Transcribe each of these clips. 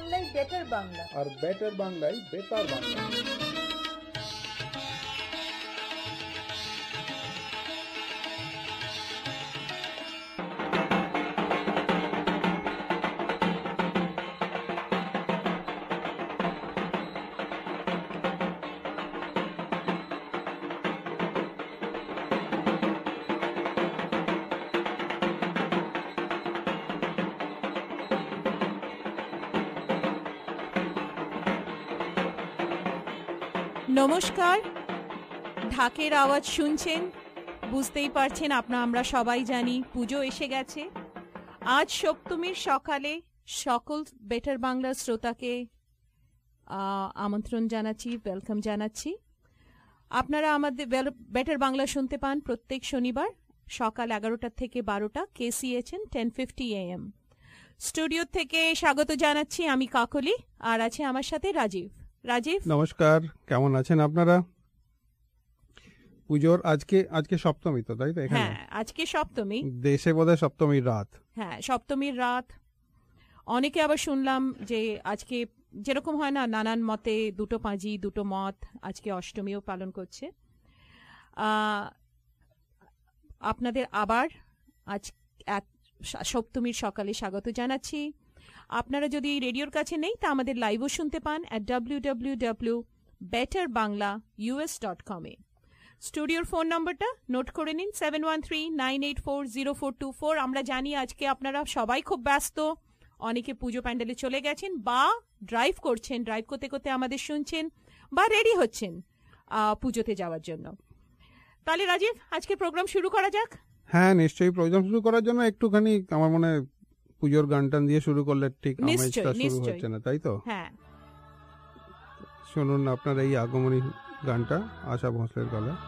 বাংলায় বেটার বাংলা, আর বেটার বাংলায় বেতার বাংলা। নমস্কার, ঢাকের আওয়াজ শুনছেন, বুঝতেই পারছেন আমরা সবাই জানি পুজো এসে গেছে। আজ সপ্তমীর সকালে সকল বেটার বাংলার শ্রোতাকে আমন্ত্রণ জানাচ্ছি, ওয়েলকাম জানাচ্ছি। আপনারা আমাদের বেটার বাংলা শুনতে পান প্রত্যেক শনিবার সকাল 11টা থেকে 12টা KCHN 1050 AM। স্টুডিও থেকে স্বাগত জানাচ্ছি আমি কাকলি, আর আছে আমার সাথে রাজীব। নমস্কার, কেমন আছেন আপনারা? পুজোর আজকে সপ্তমী তো, তাই তো? হ্যাঁ, আজকে সপ্তমী, দেশে বোধহয় সপ্তমীর রাত। হ্যাঁ, সপ্তমীর রাত। অনেকে আবার শুনলাম যে আজকে যেরকম হয় না, নানান মতে দুটো পাঁজি দুটো মত, আজকে অষ্টমীও পালন করছে। আপনাদের আবার আজ সপ্তমীর সকালে স্বাগত জানাচ্ছি। আপনারা যদি রেডিওর কাছে নেই তা আমাদের লাইভও শুনতে পান www.betterbanglaus.com এ। স্টুডিওর ফোন নম্বরটা নোট করে নিন 7139840424। আমরা জানি আজকে আপনারা সবাই খুব ব্যস্ত, অনেকে পুজো প্যান্ডেলে চলে গেছেন বা ড্রাইভ করছেন, ড্রাইভ করতে করতে আমাদের শুনছেন বা রেডি হচ্ছেন পুজোতে যাওয়ার জন্য। তাহলে রাজীব, আজকে প্রোগ্রাম শুরু করা যাক। হ্যাঁ, নিশ্চয়ই। প্রোগ্রাম শুরু করার জন্য একটুখানি আমার মনে হয় পুজোর গান টান দিয়ে শুরু করলে ঠিক আমেজটা শুরু হচ্ছে না, তাই তো? হ্যাঁ, শুনুন আপনার এই আগমনী গানটা আশা ভোঁসলের গলায়।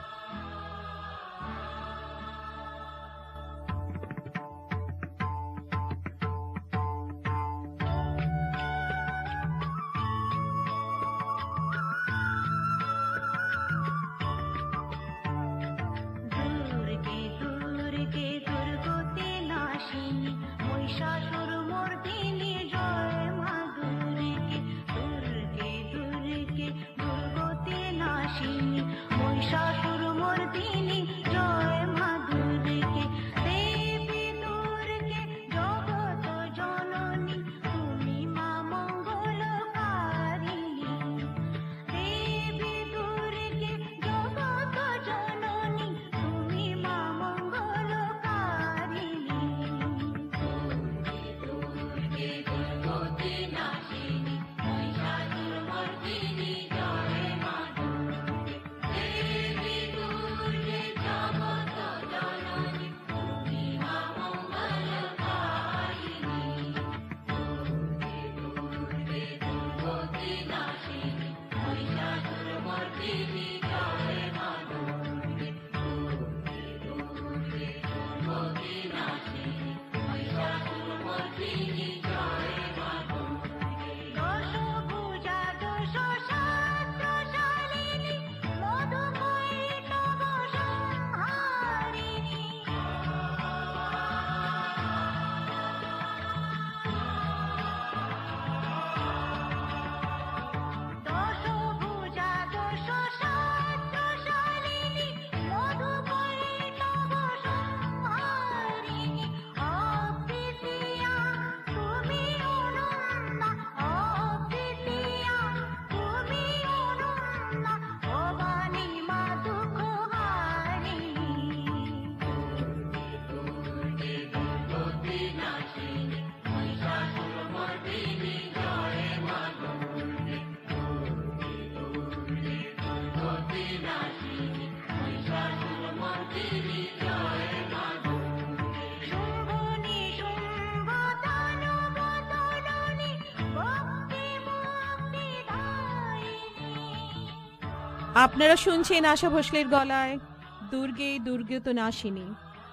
আপনারা শুনছেন আশা ভোঁসলের গলায় দুর্গে দুর্গে তো নাসিনী।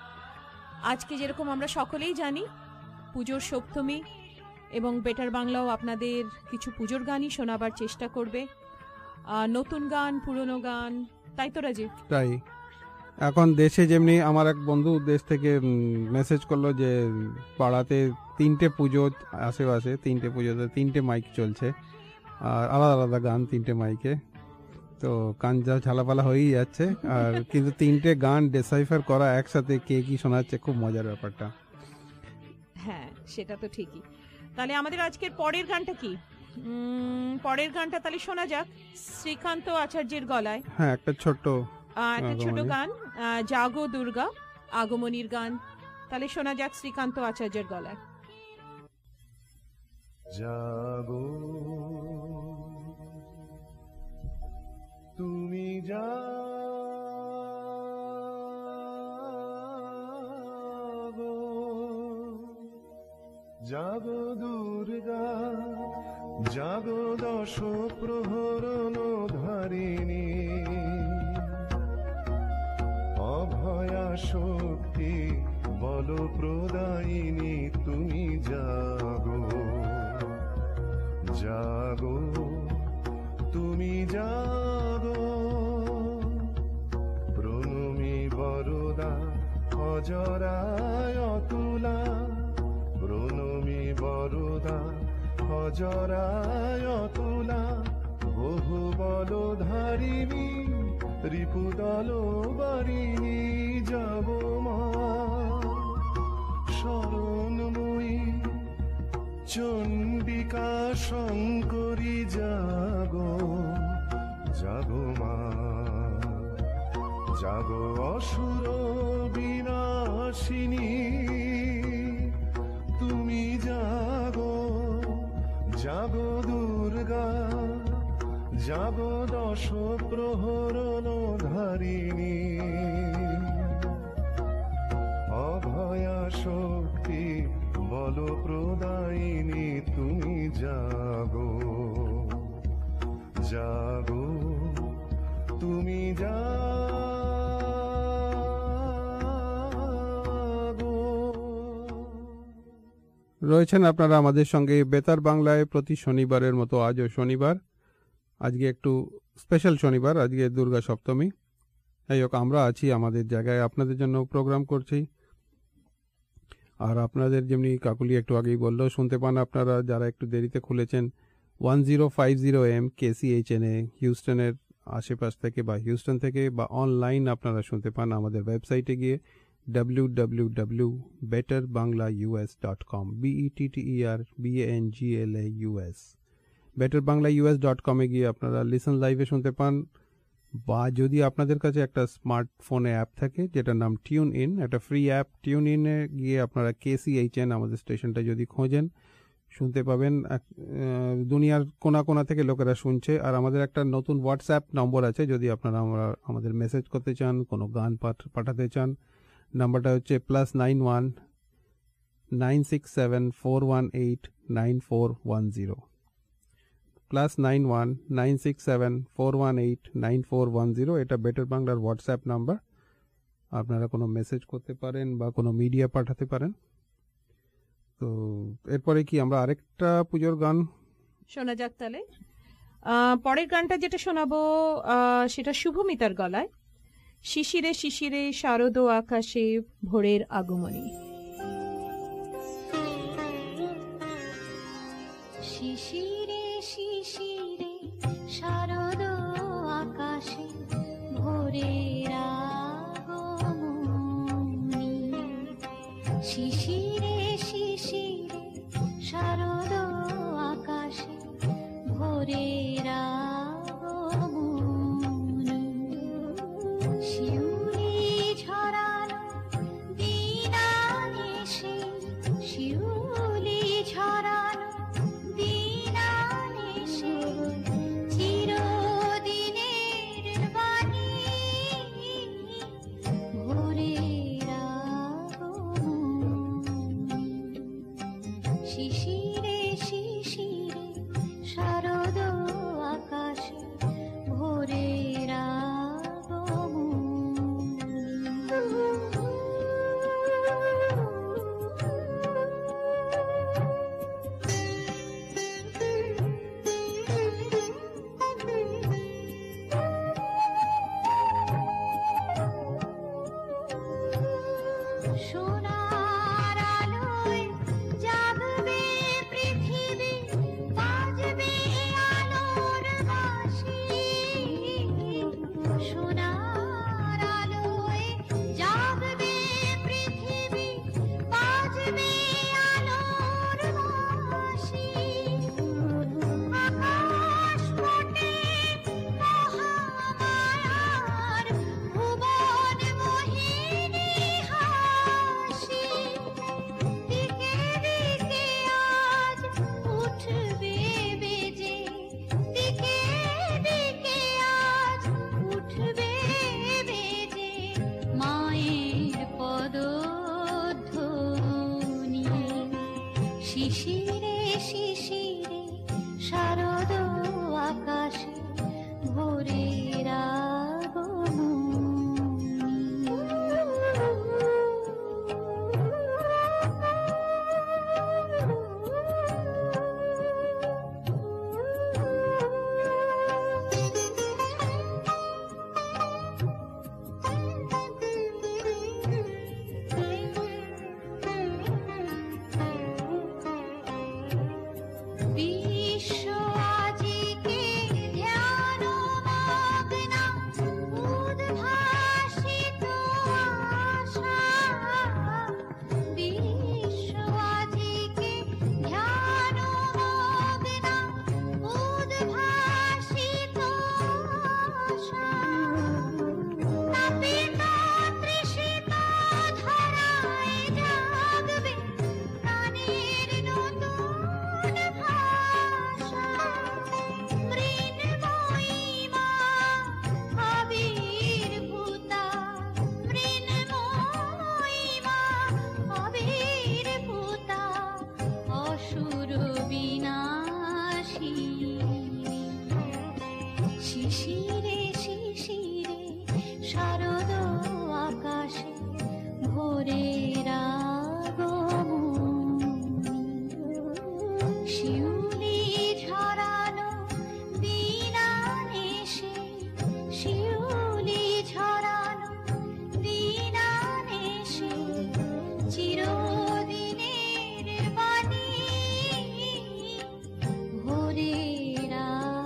আজকে যেরকম আমরা সকলেই জানি পুজোর সপ্তমী, এবং বেটার বাংলাও আপনাদের কিছু পুজোর গানই শোনাবার চেষ্টা করবে, নতুন গান, পুরনো গান, তাই তো রাজীব? তাই এখন দেশে যেমনি আমার এক বন্ধু দেশ থেকে মেসেজ করলো যে পাড়াতে 3টে পুজো আশেপাশে, 3টে পুজোতে 3টে মাইক চলছে আর আলাদা আলাদা গান 3টে মাইকে, তো কান যা ঝালাপালা হয়েই যাচ্ছে। আর কিন্তু 3টে গান ডিসাইফার করা একসাথে কে কি শোনাচ্ছে, খুব মজার ব্যাপারটা। হ্যাঁ সেটা তো ঠিকই। তাহলে আমাদের আজকের পরের গানটা কি? পরের গানটা তাহলে শোনা যাক শ্রীকান্ত আচার্যের গলায়। হ্যাঁ একটা ছোট গান, জাগো দুর্গা, আগমনীর গান। তাহলে শোনা যাক শ্রীকান্ত আচার্যের গলায়। জাগো তুমি জাগো, জাগো দুর্গা, জাগো দশ প্রহরণ ধারিণী, অভয়া শক্তি বল প্রদায়িনী তুমি জাগো, জাগো তুমি জাগো, প্রণমী বরদা অজরায় অতুলা, প্রণমী বরদা অজরায় অতুলা, বহু বল ধারিণী রিপুদল বারিণী, যাব মা শরণময়ী চণ্ডিকা শঙ্করী, জাগো জাগো মা, জাগো অসুর বিনাশিনী তুমি জাগো, জাগো দুর্গা, জাগো দশ প্রহরণ ধারিণী, অভয়া শক্তি বল প্রদায়িনী তুমি জাগো, জাগো তুমি জাগো। রয়েছেন আপনারা আমাদের সঙ্গে বেতার বাংলায় প্রতি শনিবারের মতো আজও শনিবার। আজকে একটু স্পেশাল শনিবার, আজকে দুর্গা সপ্তমী। যাই হোক আমরা আছি আমাদের জায়গায়, আপনাদের জন্য প্রোগ্রাম করছি। আর আপনাদের যেমনি কাকুলি একটু আগেই বললো, শুনতে পান আপনারা যারা একটু দেরিতে খুলেছেন 1050 AM KCHNA হিউস্টনের আশেপাশ থেকে বা হিউস্টন থেকে, বা অনলাইন আপনারা শুনতে পান আমাদের ওয়েবসাইটে গিয়ে www.betterbanglaus.com BETTERBANGLAUS betterbanglaus.com এ গিয়ে আপনারা লিসন লাইভে শুনতে পান, বা যদি আপনাদের কাছে একটা স্মার্টফোনে অ্যাপ থাকে যেটার নাম টিউন ইন, একটা ফ্রি অ্যাপ, টিউন ইনে গিয়ে আপনারা KCHN আমাদের স্টেশনটা যদি খোঁজেন শুনতে পাবেন। দুনিয়ার কোনা কোনা থেকে লোকেরা শুনছে। আর আমাদের একটা নতুন হোয়াটসঅ্যাপ নম্বর আছে, যদি আপনারা আমাদের মেসেজ করতে চান, কোনো গান পাঠাতে চান, নাম্বারটা হচ্ছে +91 967 418 9410 +91 967 418 9410। এটা বেটার বাংলার হোয়াটসঅ্যাপ নাম্বার। আপনারা কোনো মেসেজ করতে পারেন বা কোনো মিডিয়া পাঠাতে পারেন। তো এরপরে কি আমরা আরেকটা পুজোর গান শোনা যাক তাহলে। পরের গানটা যেটা শোনাবো সেটা শুভমিতার গলায়, শিশিরে শিশিরে শারদ আকাশে ভোরের আগমনী। শিশিরে শিশিরে শারদ আকাশে ভোরের আগমনী, শিশিরে শিশিরে শারদ আকাশে ভোরের আগমনী, শিউলি ঝরানো দিনানিশি, শিউলি ঝরানো দিনানিশি, চিরদিনের বাণী ভোরের আগমনী। পদধ্বনি শিশিরে শিশিরে শারদ আকাশে ভোরের বিশ্ব আজিকে ধ্যানমগ্ন উদ্ভাসিত আশা বিশ্ব আজিকে ধ্যানমগ্ন উদ্ভাসিত আশা তাপিত তৃষিত ধরায় জাগবে প্রাণের নতুন ভাষা মৃন্ময়ীমা আবির্ভূতা মৃন্ময়ীমা আবির্ভূতা অসুর বিনাশিনী শিশিরে শিশিরে শারদ আকাশে ভোরের আগমনী শিউলি ঝরানো দিনানেশে শিউলি ঝরানো দিনানেশে চিরদিনের বাণী ভোরের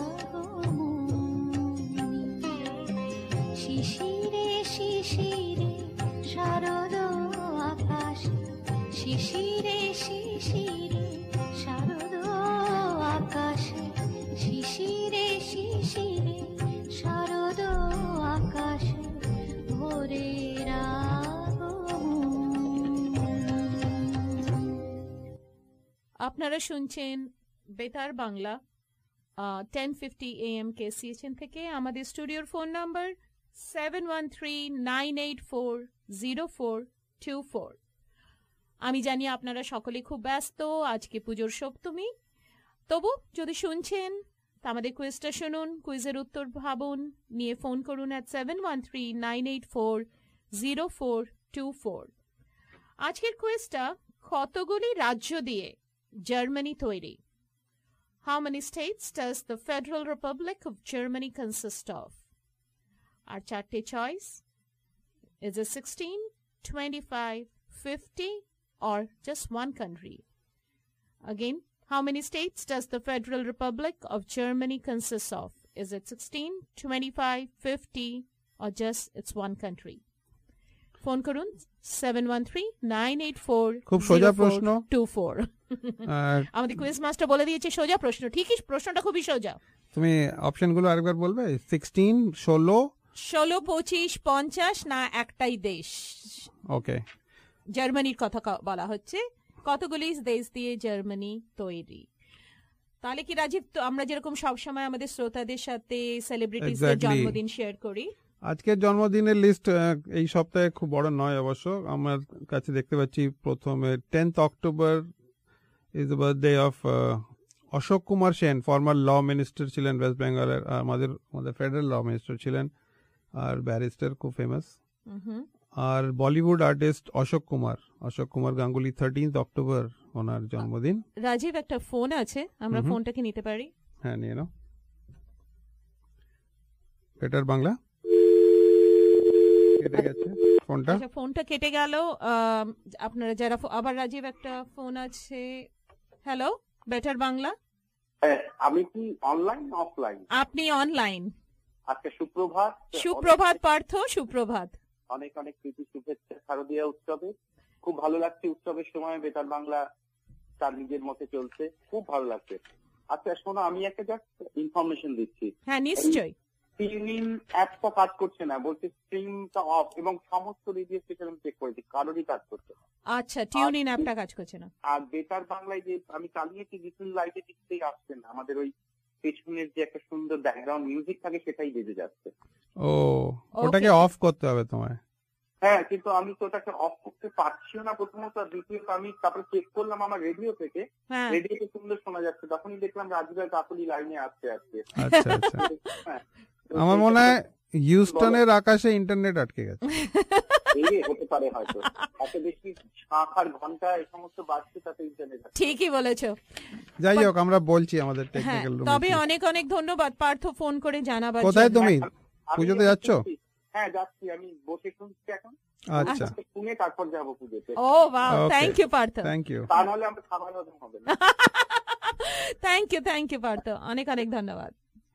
আগমনী শিশিরে শিশিরে শারদ আকাশে শিশিরে শিশিরে শারদ আকাশে শিশিরে শিশিরে শারদ আকাশে ভোরের আগমনী। আপনারা শুনছেন বেতার বাংলা 1050 AM KCHN থেকে। আমাদের স্টুডিওর ফোন নাম্বার 7139840424। আমি জানি আপনারা সকলে খুব ব্যস্ত, আজকে পুজোর সপ্তমী। তবু যদি শুনছেন তা আমাদের কুইজটা শুনুন, কুইজের উত্তর ভাবুন, নিয়ে ফোন করুন at 7139840424। আজকের কুইজটা কতগুলি রাজ্য দিয়ে জার্মানি তৈরি? How many states does the Federal Republic of Germany consist of? Our চারটে choice is it 16, 25, 50 or just one country? Again, how many states does the Federal Republic of Germany consist of? Is it 16, 25, 50 or just it's one country? Phone করুন 713984 খুব সোজা প্রশ্ন। 24। আমাদের quiz master বলে দিয়েছে সোজা প্রশ্ন। ঠিকই, প্রশ্নটা খুবই সোজা। তুমি অপশনগুলো আরেকবার বলবে? 16, 16, 16, 25, 50 না একটাই দেশ? ওকে। জার্মানির কথা বলা হচ্ছে। কতগুলি দেশ দিয়ে জার্মানি তৈরি? তাহলে কি রাজীব, তো আমরা যেরকম সবসময় আমাদের শ্রোতাদের সাথে সেলিব্রিটিসদের Exactly. জন্মদিন শেয়ার করি, আজকের জন্মদিনের লিস্ট এই সপ্তাহে খুব বড় নয় অবশ্য। আমার কাছে দেখতে পাচ্ছি প্রথমে 10th October is the birthday of Ashok Kumar Sen, former law minister ছিলেন ওয়েস্ট বেঙ্গলের, আমাদের ফেডারেল ল মিনিস্টার ছিলেন আর ব্যারিস্টার, খুব ফেমাস। আর Bollywood artist Ashok Kumar Ganguly 13th October ওনার জন্মদিন। রাজীব একটা ফোন আছে, আমরা ফোনটাকে নিতে পারি? হ্যাঁ, নিয়ে নাও। বেটার বাংলা কেটে গেছে ফোনটা। আচ্ছা, ফোনটা কেটে গেল। আপনারা যারা আবার রাজীব একটা ফোন আছে। Hello, better Bangla. আমি কি অনলাইন অফলাইন? আপনি অনলাইন। আজকে সুপ্রভাত। সুপ্রভাত পার্থ, সুপ্রভাত। অনেক অনেক প্রীতি শুভেচ্ছা শারদীয়া উৎসবে। খুব ভালো লাগছে উৎসবের সময় বেতার বাংলা তার নিজের মতে চলছে, খুব ভালো লাগছে। আচ্ছা শোনো, আমি একটা জাস্ট ইনফরমেশন দিচ্ছি। হ্যাঁ, নিশ্চয়ই। স্ট্রিমিং অ্যাপটা কাজ করছে না, বলছে স্ট্রিমটা অফ, এবং সমস্ত রেডিও স্টেশন চেক করেছি, কারোরই কাজ করছে না। আচ্ছা, টিউন ইন অ্যাপটা কাজ করছে না। আর বেতার বাংলায় যে আমি চালিয়েছি লিটল লাইটে কিছুতেই আসছে না, আমাদের ওই পেছনের যে একটা সুন্দর ব্যাকগ্রাউন্ড মিউজিক থাকে সেটাই বেজে যাচ্ছে। ও, ওটাকে অফ করতে হবে তোমায়। হ্যাঁ, কিন্তু আমি তো ওটাকে অফ করতে পারছিও না প্রথমত, আর দ্বিতীয়ত আমি তারপরে চেক করলাম আমার রেডিও থেকে, হ্যাঁ রেডিওতে সুন্দর শোনা যাচ্ছে, তখনই দেখলাম রাজীব আর কাকলি লাইনে আসছে আজকে। আচ্ছা আচ্ছা হ্যাঁ, তো আমার মনে হয় সেইটা হিউস্টনের আকাশে ইন্টারনেট আটকে গেছে। এই হতে পারে হয়তো, এত বেশি শাঁখ আর ঘন্টা এই সমস্ত বাজছে তাতে ইন্টারনেট আছে। ঠিকই বলেছো। যাই হোক, আমরা বলছি আমাদের হ্যাঁ, টেকনিক্যাল রুমে। তবে অনেক অনেক ধন্যবাদ পার্থ ফোন করে জানাবার কোথায় জন্য। তুমি আমি পুজোতে এখন যাচ্ছ? শুনছি। হ্যাঁ যাচ্ছি, আমি বসে শুনছি এখন, আচ্ছা, শুনে তারপর যাবো পুজোতে। ও বাহ, Okay. Thank you Partha. Thank you. তা নাহলে আমরা খাবার হজম হবে না। থ্যাংক ইউ পার্থ, অনেক অনেক ধন্যবাদ।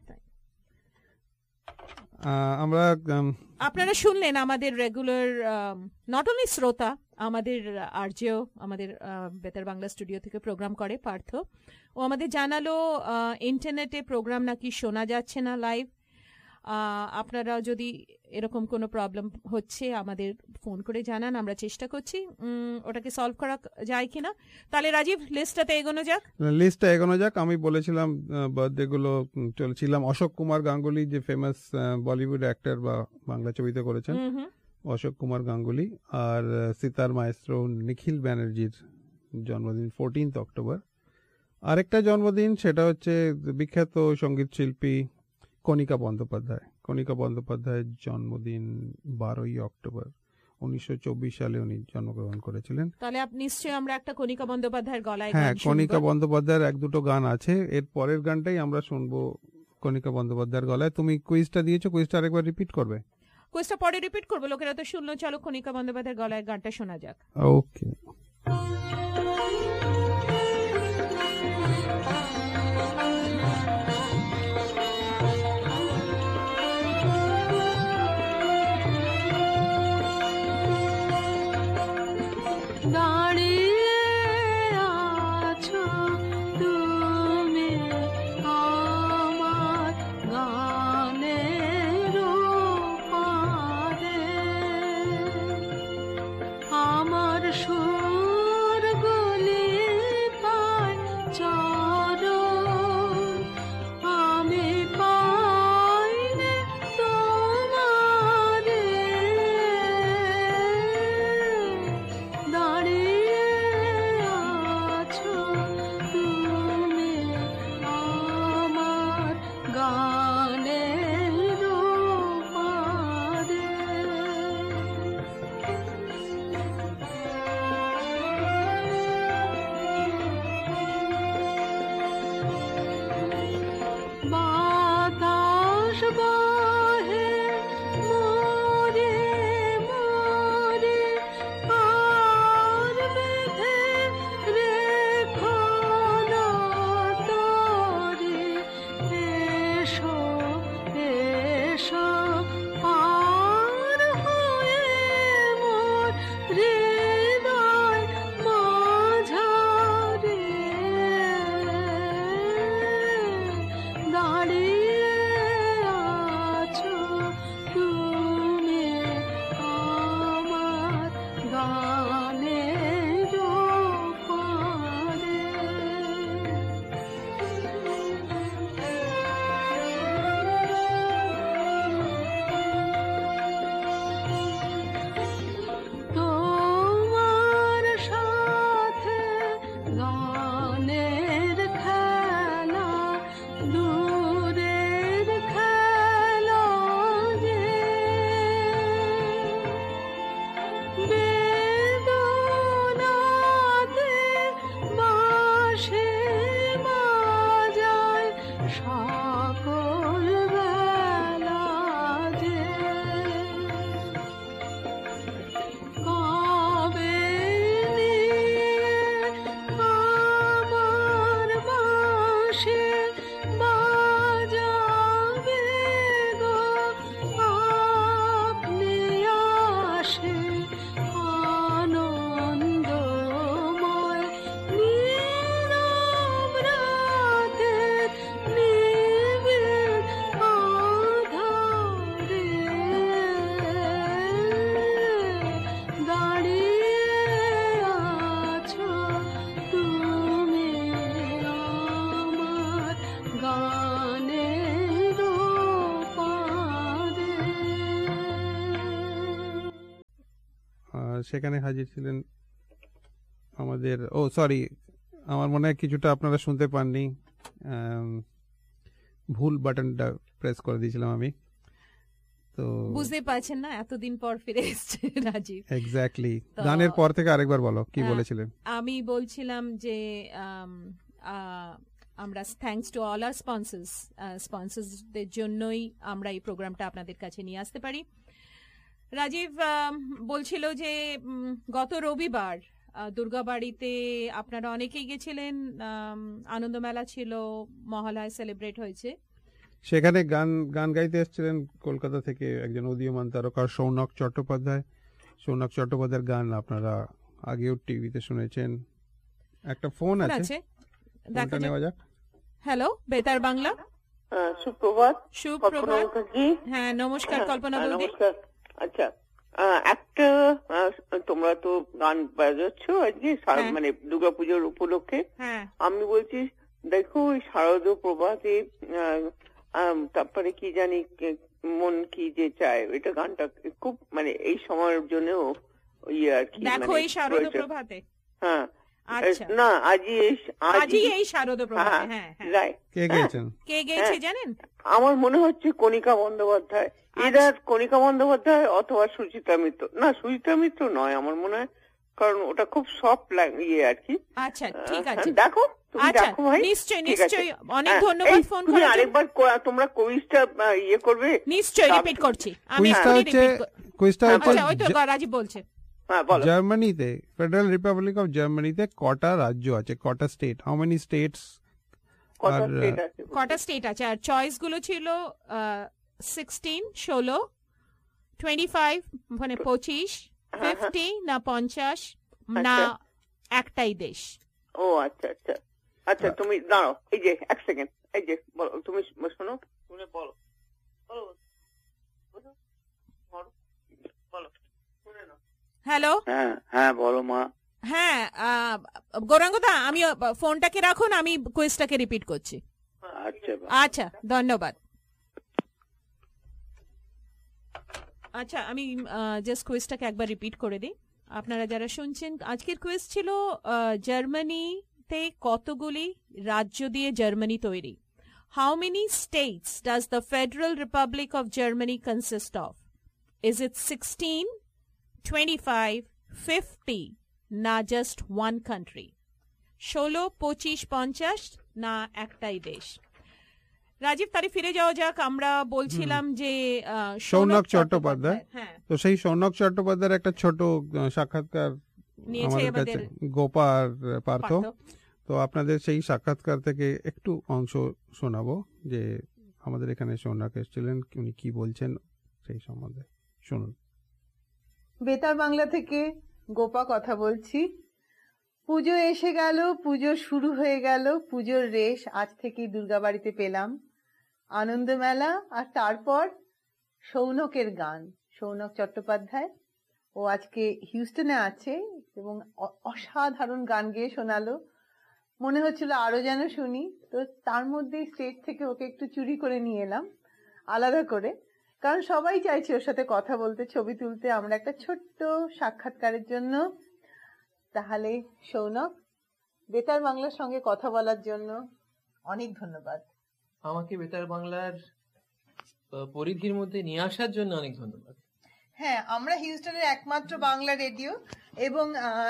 আমরা আপনারা শুনলেন আমাদের রেগুলার নট অনলি শ্রোতা, আমাদের আরজেও আমাদের বেতার বাংলা স্টুডিও থেকে প্রোগ্রাম করে পার্থ। ও আমাদের জানালো ইন্টারনেটে প্রোগ্রাম নাকি শোনা যাচ্ছে না লাইভ। আপনারা যদি এরকম কোনো প্রবলেম হচ্ছে আমাদের ফোন করে জানান, আমরা চেষ্টা করছি ওটাকে সলভ করা যায় কিনা। তাহলে রাজীব, লিস্টটাতে এগোনো যাক। লিস্টটা এগোনো যাক। আমি বলেছিলাম বার্থডে গুলো চলছিলাম। অশোক কুমার গাঙ্গুলি, যে ফেমাস বলিউড অ্যাক্টর বা বাংলা ছবিতে করেছেন, অশোক কুমার গাঙ্গুলি। আর সিতার মায়েস্ট্রো নিখিল ব্যানার্জির জন্মদিন 14 অক্টোবর। আরেকটা জন্মদিন, সেটা হচ্ছে বিখ্যাত সঙ্গীত শিল্পী কণিকা বন্দ্যোপাধ্যায়। কণিকা বন্দ্যোপাধ্যায়ের জন্মদিন 12 অক্টোবর 1924 সালে উনি জন্মগ্রহণ করেছিলেন। তাহলে নিশ্চয়ই আমরা একটা কণিকা বন্দ্যোপাধ্যায়ের গলায় হ্যাঁ, গান শুনবো। কণিকা বন্দ্যোপাধ্যায়ের এক দুটো গান আছে, এর পরের গানটাই আমরা শুনবো কণিকা বন্দ্যোপাধ্যায়ের গলায়। তুমি কুইজটা দিয়েছো, কুইজটা আরেকবার রিপিট করবে? কোয়েসটা পরে রিপিট করবো, লোকেরা তো শুনলো। চলো কণিকা বন্দ্যোপাধ্যায়ের গলায় গানটা শোনা যাক। ওকে। দাঁড়িয়ে আছো তুমি আমার গানের পারে, আমার সুরগুলি পায় চরণ, আমি পাইনে তোমারে, দাঁড়িয়ে সেখানে হাজির ছিলেন আমাদের সরি, আমার মনে হয় কিছুটা আপনারা শুনতে পাননি, ভুল বাটনটা প্রেস করে দিয়েছিলাম আমি, তো বুঝতে পারছেন না এতদিন পর ফিরে এসছে রাজীব। এক্স্যাক্টলি। তো- গানের পর থেকে আরেকবার বলো কি বলেছিলেন। আমি বলছিলাম যে আমরা থ্যাঙ্কস টু অল আর স্পন্সরসদের জন্যই আমরা এই প্রোগ্রামটা আপনাদের কাছে নিয়ে আসতে পারি। রাজীব বলছিল যে গত রবিবার দুর্গাবাড়িতে আপনারা অনেকেই গেছিলেন, আনন্দমেলা ছিল, মহালয়া সেলিব্রেট হয়েছে। সেখানে গান গান গাইতে এসেছিলেন কলকাতা থেকে একজন উদীয়মান তারকা সৌনক চট্টোপাধ্যায়। সৌনক চট্টোপাধ্যায়ের গান আপনারা আগেও টিভিতে শুনেছেন। একটা ফোন আছে, ফোনটা নেওয়া যাক। হ্যালো, বেতার বাংলা। সুপ্রভাত। সুপ্রভাত। জি, হ্যাঁ, নমস্কার কল্পনা বৌদি। নমস্কার। আচ্ছা, একটা তোমরা তো গান বাজাচ্ছ আজকে হ্যাঁ। মানে দুর্গাপুজোর উপলক্ষে। হ্যাঁ, আমি বলছি দেখো ওই শারদ প্রভাতে তারপরে কি জানি মন কি যে চায়, এটা গানটা খুব মানে এই সময়ের জন্য ইয়ে আর কি, দেখো মানে এই শারদ প্রয়োজন। প্রভাতে। হ্যাঁ, আচ্ছা, না আজই এই শারদ প্রভাতে। হ্যাঁ, হ্যাঁ। রাইট। কে গেয়েছেন? কে গেছে হ্যাঁ। জানেন? আমার মনে হচ্ছে কণিকা বন্দ্যোপাধ্যায়, এদার কণিকা বন্দ্যোপাধ্যায় অথবা সুচিত্রা মিত্র। না, সুচিত্রা মিত্র নয় আমার মনে হয়, কারণ ওটা খুব সফট ইয়ে আর কি। আচ্ছা, ঠিক আছে। দেখো, তুমি আচ্ছা, দেখো ভাই। নিশ্চয়ই ঠিক আছে। নিশ্চয়ই, অনেক হ্যাঁ, ধন্যবাদ এই ফোন তুমি করার জন্য। আরেকবার তোমরা কুইজটা ইয়ে করবে। নিশ্চয়ই রিপিট করছি আমি। কুইজটা এখনই হচ্ছে repeat কুইজটা হ্যাঁ, হচ্ছে আচ্ছা, ওই তো রাজীব বলছে। হ্যাঁ, বলো। জার্মানিতে, ফেডারেল রিপাবলিক অফ জার্মানিতে কটা রাজ্য আছে, কটা স্টেট, হাউ মেনি স্টেটস? কত আর state আছে? কটা স্টেট আছে? আর চয়েস গুলো ছিল 16, 16, 25 মানে 25, 50 না 50 না আচ্ছা। একটাই দেশ। ও আচ্ছা আচ্ছা আচ্ছা, তুমি দাঁড়াও, এই যে এক সেকেন্ড, এই যে বলো, তুমি শোনো, তুমি বলো বলো বলো বলো বলো, শুনে নাও। হ্যালো, হ্যাঁ হ্যাঁ, বলো মা। হ্যাঁ গৌরাঙ্গদা, আমি ফোনটাকে রাখুন, আমি কুইজটাকে রিপিট করছি। আচ্ছা আচ্ছা, ধন্যবাদ। আচ্ছা, আমি জাস্ট কুইজটাকে একবার রিপিট করে দিই। আপনারা যারা শুনছেন, আজকের কুইজ ছিল জার্মানিতে কতগুলি রাজ্য দিয়ে জার্মানি তৈরি। How many states does the federal republic of Germany consist of? Is it 16, 25, 50 না জাস্ট ওয়ান কান্ট্রি? 16, 25, 50 না একটাই দেশ? রাজীব, তারে ফিরে যাওয়া যাক। আমরা বলছিলাম যে সৌনক চট্টোপাধ্যায়। হ্যাঁ, তো সেই সৌনক চট্টোপাধ্যায়ের একটা ছোট সাক্ষাৎকার নিয়েছে আমাদের আমাদের কাছে গোপা আর পার্থ। পার্থ। তো আপনাদের সেই সাক্ষাৎকার থেকে একটু অংশ শোনাবো, যে আমাদের এখানে সৌনক এসেছিলেন, উনি কি বলছেন সেই সম্বন্ধে শুনুন। বেতার বাংলা থেকে গোপা কথা বলছি। পুজো এসে গেল, পুজো শুরু হয়ে গেল, পুজোর রেশ আজ থেকেই দুর্গাবাড়িতে পেলাম। আনন্দ মেলা, আর তারপর সৌনকের গান, সৌনক চট্টোপাধ্যায়। ও আজকে হিউস্টনে আছে এবং অসাধারণ গান গেয়ে শোনালো। মনে হচ্ছিল আরো যেন শুনি, তো তার মধ্যেই স্টেজ থেকে ওকে একটু চুরি করে নিয়ে এলাম আলাদা করে, কারণ সবাই চাইছে ওর সাথে কথা বলতে, ছবি তুলতে, আমরা একটা ছোট্ট সাক্ষাৎকারের জন্য। তাহলে সৌনক, বেতার বাংলার সঙ্গে কথা বলার জন্য অনেক ধন্যবাদ। আমাকে বেতার বাংলার পরিধির মধ্যে নিয়ে আসার জন্য অনেক ধন্যবাদ। হ্যাঁ, আমরা হিউস্টনের একমাত্র বাংলা রেডিও, এবং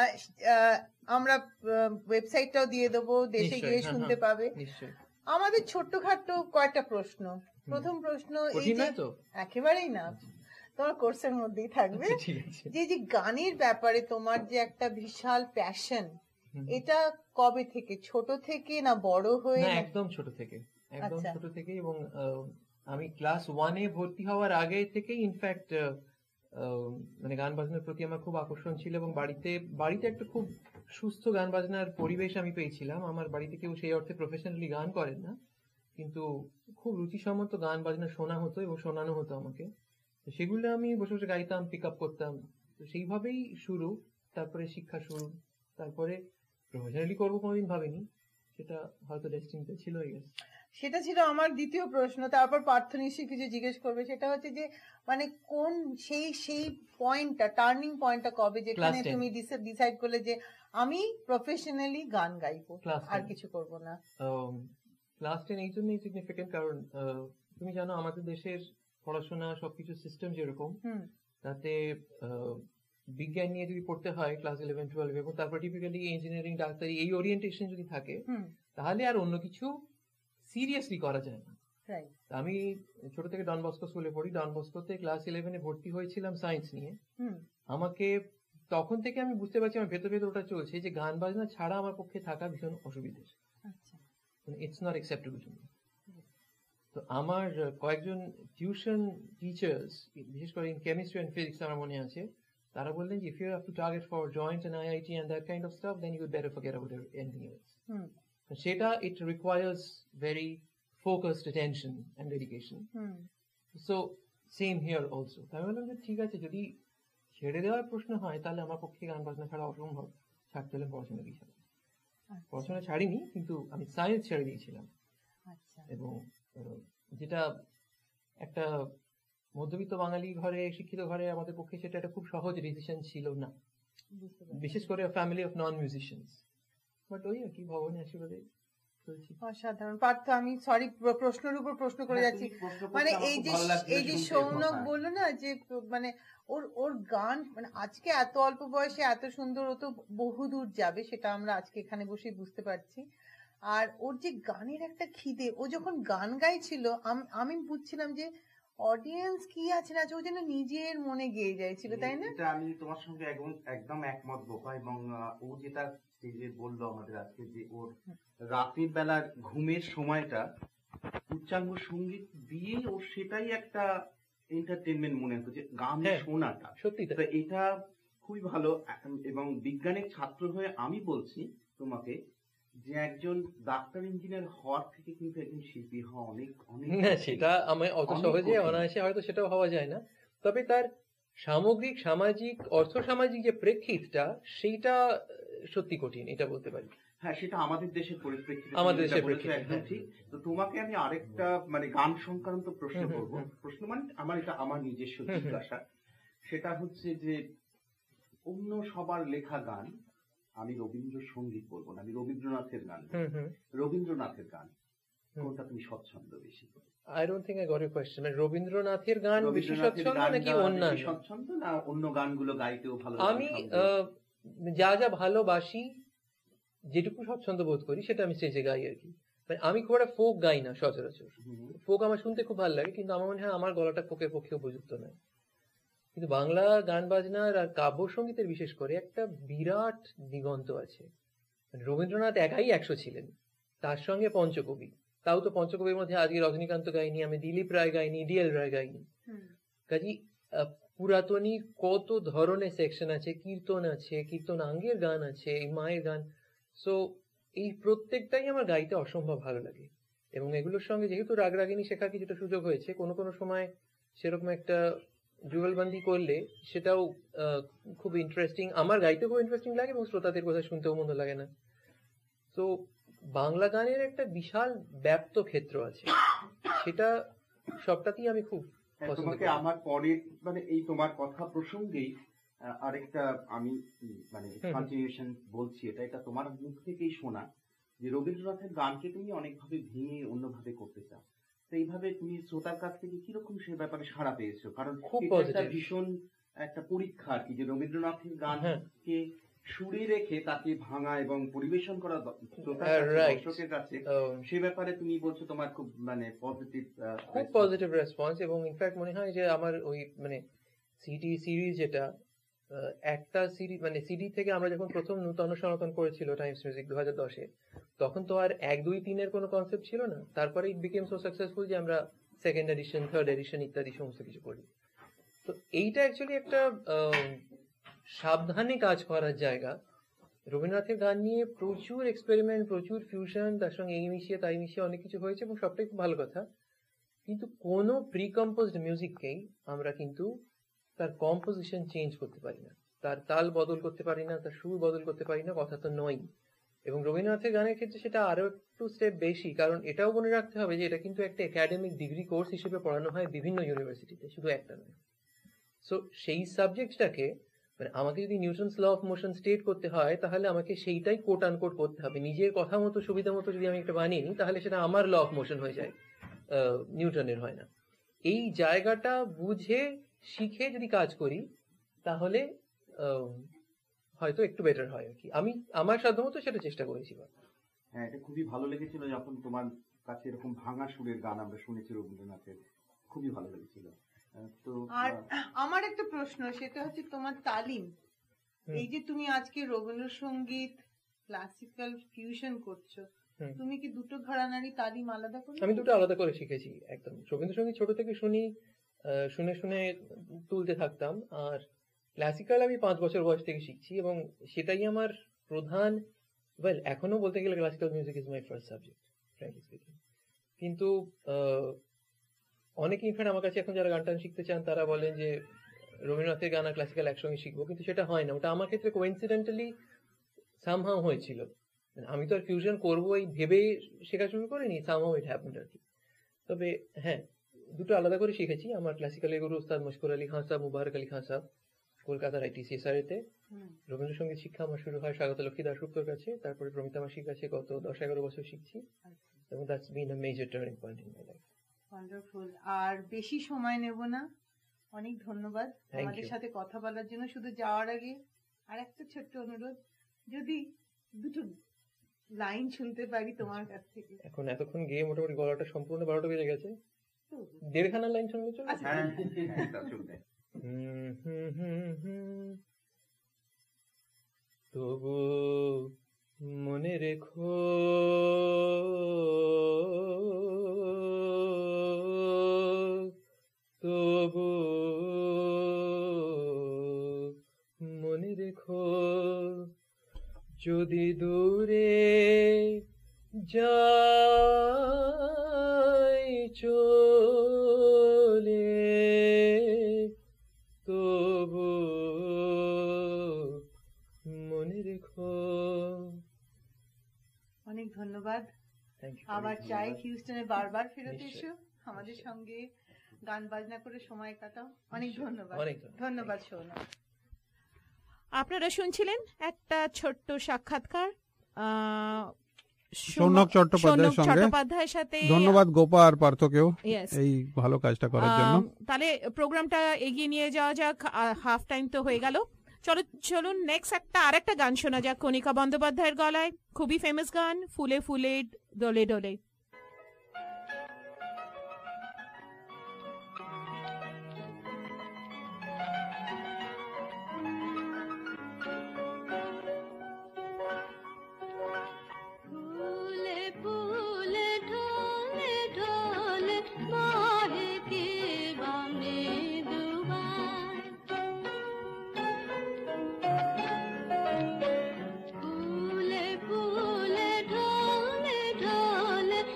আমরা ওয়েবসাইটটাও দিয়ে দেবো, দেশে নিশ্চয়ই, গিয়ে হ্যাঁ, শুনতে হ্যাঁ, পাবে। নিশ্চয়ই। আমাদের ছোট্টখাট্ট কয়েকটা প্রশ্ন। প্রথম প্রশ্ন, এই কঠিন যে নয় তো? একেবারেই না, তোমার কোর্সের মধ্যেই থাকবে। আচ্ছা, ঠিক আছে। যে গানের ব্যাপারে তোমার যে একটা বিশাল প্যাশন, এটা কবে থেকে? ছোট থেকে না বড় হয়ে? না, একদম ছোট থেকে, একদম আচ্ছা। ছোট থেকে। এবং আমি ক্লাস 1-এ ভর্তি হওয়ার আগে থেকেই ইনফ্যাক্ট মানে গান বাজনার প্রতি আমার খুব আকর্ষণ ছিল, এবং বাড়িতে একটা খুব সুস্থ গান বাজনার পরিবেশ আমি পেয়েছিলাম। আমার বাড়িতে কেউ সেই অর্থে প্রফেশনালি গান করেন না, কিন্তু খুব রুচিসম্মত গান বাজনা শোনা হতো এবং শোনানো হতো আমাকে। তো সেগুলো আমি বসে বসে গাইতাম, পিক আপ করতাম। তো সেইভাবেই শুরু, তারপরে শিক্ষা শুরু, তারপরে প্রফেশনালি করবো কোনোদিন ভাবিনি, সেটা হয়তো ডেস্টিনিতে ছিল। সেটা ছিল আমার দ্বিতীয় প্রশ্ন। তারপর পার্থ নিশ্চয়ই কিছু জিজ্ঞেস করবে, সেটা হচ্ছে যে মানে কোন সেই পয়েন্টটা, টার্নিং পয়েন্টটা কবে যেখানে Class 10 তুমি ডিসাইড করলে যে আমি প্রফেশনালি গান গাইবো, Class আর 10 কিছু করব না? ক্লাস 10 এই জন্যই সিগনিফিকেন্ট কারণ তুমি জানো আমাদের দেশের পড়াশোনা সবকিছু সিস্টেম যেরকম, হুম তাতে বিজ্ঞান নিয়ে যদি পড়তে হয় ক্লাস 11-12 এবং তারপর টিপিক্যালি ইঞ্জিনিয়ারিং, ডাক্তারি এই ওরিয়েন্টেশন যদি থাকে, হুম তাহলে আর অন্য কিছু সিরিয়াসলি করা যায় না। রাইট। আমি ছোট থেকে ডন বস্কো স্কুলে পড়ি। ডন বস্কোতে ক্লাস 11-এ ভর্তি হয়েছিলাম সায়েন্স নিয়ে। হুম আমাকে তখন থেকে আমি বুঝতে পারছি আমার ভেতর ভেতর ওটা চলছে যে গান বাজনা ছাড়া আমার পক্ষে থাকা ভীষণ অসুবিধে, আচ্ছা it's not acceptable to me. তো আমার কয়েকজন টিউশন টিচার্স, বিশেষ করে ইন কেমিস্ট্রি অ্যান্ড ফিজিক্স আমার মনে আছে, তারা বললেন যে if you have to target for joint and IIT and that kind of stuff then you would better forget about anything else. Hmm সেটা it requires very focused attention and dedication. Hmm so same here also. আমি বললাম যে ঠিক আছে, যদি ছেড়ে দেওয়ার প্রশ্ন হয় তাহলে আমার পক্ষে গান বাজনা ছাড়া অসম্ভব। ছাড়তে হলে পড়াশোনা দিয়ে ছাড়া। পড়াশোনা ছাড়িনি, কিন্তু আমি সায়েন্স ছেড়ে দিয়েছিলাম। আচ্ছা এবং যেটা একটা মধ্যবিত্ত বাঙালি ঘরে, শিক্ষিত ঘরে আমাদের পক্ষে সেটা একটা খুব সহজ ডিসিশন ছিল না, বুঝতে পারছি। বিশেষ করে family of non musicians. But ওই আর কি, ভগবানের আশীর্বাদে চলছি। অসাধারণ। পার্থ, আমি সরি প্রশ্নের উপর প্রশ্ন করে যাচ্ছি। মানে এই যে সৌনক বললো না যে মানে ওর গান, মানে আজকে এত অল্প বয়সে এত সুন্দর, ও তো বহুদূর যাবে, সেটা আমরা আজকে এখানে বসে বুঝতে পারছি। আর ওর যে গানের একটা খিদে, ও যখন গান গাইছিল আমি বুঝছিলাম যে অডিয়েন্স কি আছে না আছে, ও যেন নিজের মনে গেয়ে যাইছিল, তাই না? এটা আমি তোমার সঙ্গে একদম একমত বোপা। এবং ও যেটা স্টেজে বললো আমাদের আজকে, যে ওর রাতের বেলার ঘুমের সময়টা উচ্চাঙ্গ সঙ্গীত দিয়ে ওর সেটাই একটা এন্টারটেনমেন্ট মনে হতো, যে গান শোনাটা। সত্যি তো এটা খুবই ভালো। এবং বিজ্ঞানের ছাত্র হয়ে আমি বলছি তোমাকে যে একজন ডাক্তার ইঞ্জিনিয়ার হওয়ার থেকে কিন্তু একজন শিল্পী হওয়া অনেক অনেক না, সেটা আমি অত সহজে অনায়াসে হয়তো সেটাও হওয়া যায় না। তবে তার সামগ্রিক সামাজিক অর্থ সামাজিক যে প্রেক্ষিতটা, সেইটা সত্যি কঠিন, এটা বলতে পারি। হ্যাঁ, সেটা আমাদের দেশের পরিপ্রেক্ষিতে, আমাদের দেশের প্রেক্ষিতে একদম ঠিক। তো তোমাকে আমি আরেকটা মানে গান সংক্রান্ত প্রশ্ন করবো। প্রশ্ন মানে আমার নিজস্ব জিজ্ঞাসা। সেটা হচ্ছে যে অন্য সবার লেখা গান, আমি রবীন্দ্রসঙ্গীত বলবো না, আমি রবীন্দ্রনাথের গান, রবীন্দ্রনাথের গান কোনটা তুমি স্বচ্ছন্দ বেশি? I don't think I got your question. মানে রবীন্দ্রনাথের গান বেশি স্বচ্ছন্দ নাকি অন্যান্য? স্বচ্ছন্দ না অন্য গানগুলো গাইতেও ভালো? আমি যা যা ভালোবাসি, যেটুকু স্বচ্ছন্দ বোধ করি সেটা আমি স্টেজে গাই আর কি। মানে আমি খুব একটা ফোক গাই না সচরাচর। ফোক আমার শুনতে খুব ভালো লাগে, কিন্তু আমার মনে হয় আমার গলাটা ফোকের পক্ষে উপযুক্ত নয়। কিন্তু বাংলা গান বাজনার আর কাব্য সঙ্গীতের বিশেষ করে একটা বিরাট দিগন্ত আছে। রবীন্দ্রনাথ একাই 100 ছিলেন, তার সঙ্গে পঞ্চকবি। তাও তো পঞ্চকবির মধ্যে আজকে রজনীকান্ত গাইনি, আমি দিলীপ রায় গাইনি, ডিএল রায় গাইনি। কাজী পুরাতনী কত ধরনের সেকশন আছে, কীর্তন আছে, কীর্তনাঙ্গের গান আছে, এই মায়ের গান। সো এই প্রত্যেকটাই আমার গাইতে অসম্ভব ভালো লাগে। এবং এগুলোর সঙ্গে যেহেতু রাগ রাগিনী শেখার কিছুটা সুযোগ হয়েছে, কোনো কোনো সময় সেরকম একটা যুগলবন্দি করলে সেটাও খুব ইন্টারেস্টিং, আমার গাইতে খুব ইন্টারেস্টিং লাগে এবং শ্রোতাদের কথা শুনতেও মন্দ লাগে না। তো বাংলা গানের একটা বিশাল ব্যাপ্ত ক্ষেত্র আছে, সেটা সবটাতেই আমি খুব পছন্দ তোমাকে করি। আমার পরের মানে এই তোমার কথা প্রসঙ্গেই আরেকটা আমি মানে কন্টিনিউশন বলছি, এটা তোমার মুখ থেকেই শোনা যে রবীন্দ্রনাথের গানকে তুমি অনেকভাবে ভেঙে অন্যভাবে করতে চাও। তো এইভাবে তুমি শ্রোতার কাছ থেকে কিরকম সে ব্যাপারে সাড়া পেয়েছো? কারণ খুব এটা ভীষণ একটা পরীক্ষা আর কি, যে রবীন্দ্রনাথের গানকে সুরে রেখে তাকে ভাঙা এবং পরিবেশন করা দর্শকের কাছে, সে ব্যাপারে তুমি বলছো তোমার খুব মানে খুব পজিটিভ রেসপন্স। এবং ইনফ্যাক্ট মনে হয় যে আমার ওই মানে সিডি সিরিজ, যেটা একটা সিরিজ মানে সিডি থেকে আমরা যখন প্রথম নূতন সনাতন করেছিল টাইমস মিউজিক 2010-এ, তখন তো আর 1, 2, 3-এর কোনো কনসেপ্ট ছিল না। তারপরে ইট বিকেম সো সাকসেসফুল যে আমরা সেকেন্ড এডিশন, থার্ড এডিশন ইত্যাদি সমস্ত কিছু করি। তো এইটা অ্যাকচুয়ালি একটা সাবধানে কাজ করার জায়গা। রবীন্দ্রনাথের গান নিয়ে প্রচুর এক্সপেরিমেন্ট, প্রচুর ফিউশন, তার সঙ্গে এই মিশিয়ে তাই মিশিয়ে অনেক কিছু হয়েছে এবং সবটাই খুব ভালো কথা। কিন্তু কোনো প্রি কম্পোজড মিউজিককেই আমরা কিন্তু তার কম্পোজিশন চেঞ্জ করতে পারি না, তার তাল বদল করতে পারি না, তার সুর বদল করতে পারি না, কথা তো নয়। এবং রবীন্দ্রনাথের গানের ক্ষেত্রে সেটা আরো একটু স্টেপ বেশি, কারণ এটাও মনে রাখতে হবে যে এটা কিন্তু একটা একাডেমিক ডিগ্রি কোর্স হিসেবে পড়ানো হয় বিভিন্ন ইউনিভার্সিটিতে, শুধু একটা নয়। সো সেই সাবজেক্টটাকে মানে আমাকে যদি Newton's law of motion state করতে হয় তাহলে আমাকে সেইটাই কোট আনকোট করতে হবে। নিজের কথা মতো সুবিধা মতো যদি আমি একটা বানিয়ে নিই তাহলে সেটা আমার ল অফ মোশন হয়ে যায়, নিউটনের হয় না। এই জায়গাটা বুঝে শিখে যদি কাজ করি তাহলে হয়তো একটু বেটার হয় আর কি। আমি আমার সাধ্যমতো সেটা চেষ্টা করেছি। হ্যাঁ, এটা খুবই ভালো লেগেছিল যখন তোমার কাছে এরকম ভাঙা সুরের গান আমরা শুনেছি রবীন্দ্রনাথের, খুবই ভালো লেগেছিল। তো আর আমার একটা প্রশ্ন, সেটা হচ্ছে তোমার তালিম, এই যে তুমি আজকে রবীন্দ্রসঙ্গীত ক্লাসিক্যাল ফিউশন করছো, তুমি কি দুটো ঘরানারই তালিম আলাদা করে? আমি দুটো আলাদা করে শিখেছি একদম। রবীন্দ্রসঙ্গীত ছোট থেকে শুনি, শুনে শুনে তুলতে থাকতাম, আর ক্লাসিক্যাল আমি 5 বছর বয়স থেকে শিখছি এবং সেটাই আমার প্রধান। ওয়েল, এখনো বলতে গেলে classical music is my first subject frankly speaking. কিন্তু অনেকে ইনফ্যাক্ট আমার কাছে এখন যারা গান টান শিখতে চান তারা বলেন যে রবীন্দ্রনাথের গান আর ক্লাসিক্যাল একসঙ্গে শিখবো, কিন্তু সেটা হয় না। ওটা আমার ক্ষেত্রে কোইন্সিডেন্টালি সামহাউ হয়েছিল। আমি তো আর ফিউশন করবো এই ভেবে শেখা শুরু করিনি, সামহাউ ইট হ্যাপেন্ড আর কি। তবে হ্যাঁ, দুটো আলাদা করে শিখেছি। আমার ক্লাসিক্যালের গুরু উস্তাদ মশকুর আলী খান সাহেব, মুবারক আলী খান সাহেব, কলকাতার ITCSR-তে। রবীন্দ্রসঙ্গীত শিক্ষা আমার শুরু হয় স্বাগত লক্ষ্মী দাশগুপ্তর কাছে, তারপরে প্রমিতা মাসির কাছে গত 10-11 বছর শিখছি, এবং that's been a major turning point in my life. Wonderful. আর বেশি সময় নেব না, অনেক ধন্যবাদ আমাদের সাথে কথা বলার জন্য। শুধু যাওয়ার আগে আর একটা ছোট্ট অনুরোধ, যদি দুটো লাইন শুনতে পারি তোমার কাছ থেকে। এখন এতক্ষণ গিয়ে মোটামুটি গলাটা সম্পূর্ণ 12টা বেজে গেছে, 1.5খানা লাইন শুনলে চলবে? চলবে। তবু মনে রেখো তবু মনে রেখো, যদি দূরে যাই চলে তবু মনে রেখো। অনেক ধন্যবাদ। আবার চাই হিউস্টনে বারবার ফেরত এসো, আমাদের সঙ্গে গান বাজনা করে সময় কাটাও। অনেক ধন্যবাদ। ধন্যবাদ সোনা। আপনারা শুনছিলেন একটা ছোট্ট সাক্ষাৎকার সৌনক চট্টোপাধ্যায়ের সাথে। ধন্যবাদ গোপা আর পার্থকেও এই ভালো কাজটা করার জন্য। তাহলে প্রোগ্রামটা এগিয়ে নিয়ে যাওয়া যাক, হাফ টাইম তো হয়ে গেল। চলুন নেক্সট আরেকটা গান শোনা যাক কণিকা বন্দ্যোপাধ্যায়ের গলায়, খুবই ফেমাস গান, ফুলে ফুলে দোলে দোলে। ফুলে ফুলে ঢলে ঢলে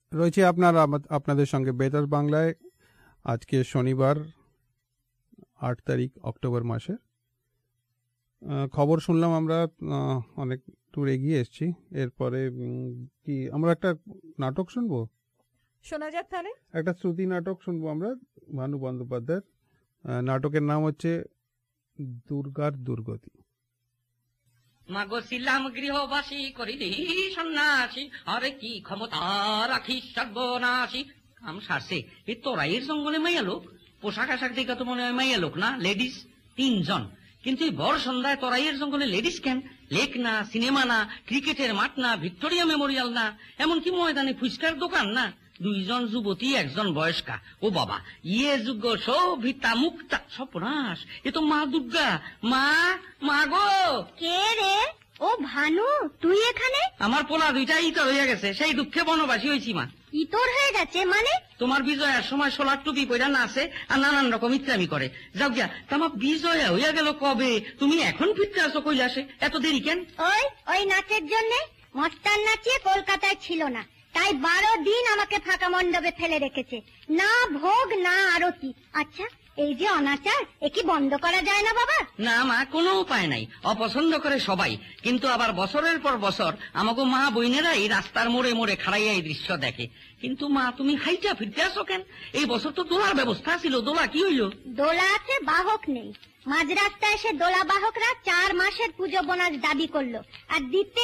রয়েছে আপনাদের সঙ্গে বেতার বাংলায়। আজকে শনিবার 8 তারিখ অক্টোবর মাসের খবর শুনলাম আমরা, অনেক দূর এগিয়ে এসেছি। এরপরে কি আমরা একটা নাটক শুনবো? শোনা যাক তাহলে। একটা শ্রুতি নাটক শুনবো আমরা, ভানু বন্দ্যোপাধ্যায়ের। নাটকের নাম হচ্ছে দুর্গার দুর্গতি। মাগো ছিলাম গৃহবাসী করিলি সন্ন্যাসী, আরে কি ক্ষমতা রাখি সর্বনাশী। কাম সারছে এই তোরাইয়ের জঙ্গলে মাইয়া লোক, পোশাক আশাক দেখে তো মনে হয় মাইয়া লোক না, লেডিস 3 জন। কিন্তু এই বড় সন্ধ্যায় তোরাইয়ের জঙ্গলে লেডিস কেন? লেক না, সিনেমা না, ক্রিকেটের মাঠ না, ভিক্টোরিয়া মেমোরিয়াল না, এমনকি ময়দানে ফুচকার দোকান না, 2 জন যুবতী 1 জন বয়স্কা। ও বাবা, ইয়ে যুগ সভিতা মুক্তা সপনাশ, এ তো মা দুর্গা। মা গো। কে রে? ও ভানু, তুই এখানে? আমার পোলা 2টা ইতর হয়ে গেছে, সেই দুঃখে বনবাসী হয়েছি মা। ইতর হয়ে গেছে মানে? তোমার বিজয়ার সময় সোলার টুপি পয়রা নাচে আর নানান রকম ইত্যামি করে। যাও গিয়া, তোমার বিজয়া হইয়া গেল কবে? তুমি এখন ফিরতে আসো কৈলাসে, এত দেরি কেন? ওই নাচের জন্য মস্তান নাচিয়ে কলকাতায় ছিল না, তাই 12 দিন আমাকে ফাঁকা মণ্ডপে ফেলে রেখেছে, না ভোগ না আরতি। আচ্ছা, এই যে অনাচার, এ কি বন্ধ করা যায় না বাবা? না মা, কোনো উপায় নাই, অপছন্দ করে সবাই, কিন্তু আবার বছরের পর বছর আমাকে মা বইনেরাই রাস্তার মোড়ে মোড়ে খাড়াইয়া এই দৃশ্য দেখে। কিন্তু মা, তুমি হাইটা ফিরতে আসো কেন? এই বছর তো দোলার ব্যবস্থা ছিল, দোলা কি হইল? দোলা আছে, বাহক নেই। মাঝ রাস্তায় এসে দোলা বাহকরা 4 মাসের পুজো বোনাস দাবি করলো, আর দিতে